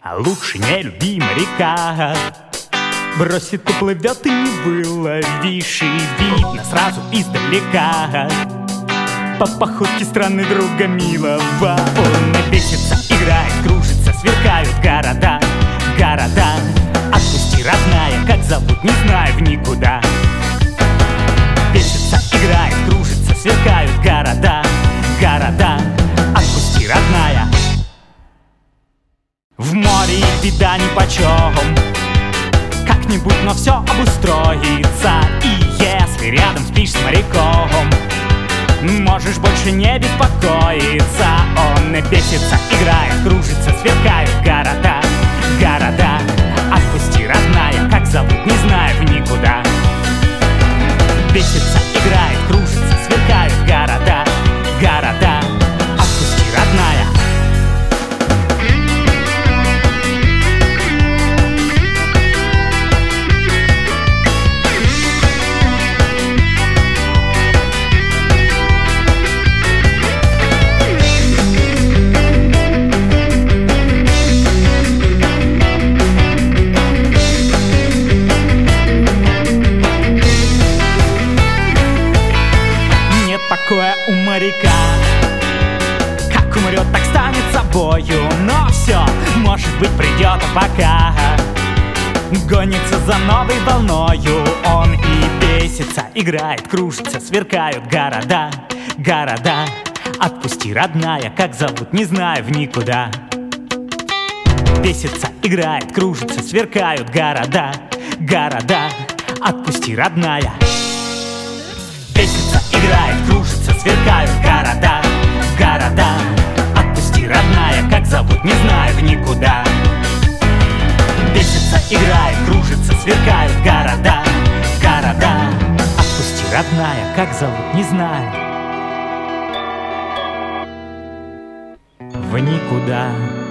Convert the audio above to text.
А лучше не люби моряка. Бросит, уплывет и не выловишь, и видно сразу издалека. По походке странный друга милого. Он бесится, играет, кружится, сверкают города. Города, отпусти, родная, как зовут, не знаю в никуда. Бесится, играет, кружится, сверкают города. Города, отпусти, родная. В море беда нипочем, как-нибудь, но все обустроится. И если рядом спишь с моряком, можешь больше не беспокоиться. Он бесится, играет, кружится, сверкают города. Города, отпусти, родная, как зовут, не знаю в никуда. Бесится, играет, кружится, сверкают города. Города, отпусти, родная. Покоя у моряка, как умрет, так станет собою. Но все, может быть, придет, а пока гонится за новой волною. Он и бесится, играет, кружится, сверкают города. Города, отпусти, родная, как зовут, не знаю в никуда. Бесится, играет, кружится, сверкают города. Города, отпусти, родная. Бесится, играет, кружится, сверкают города. Города, отпусти, родная, как зовут, не знаю в никуда. Бесится, играет, кружится, сверкают города. Города, отпусти, родная, как зовут, не знаю в никуда.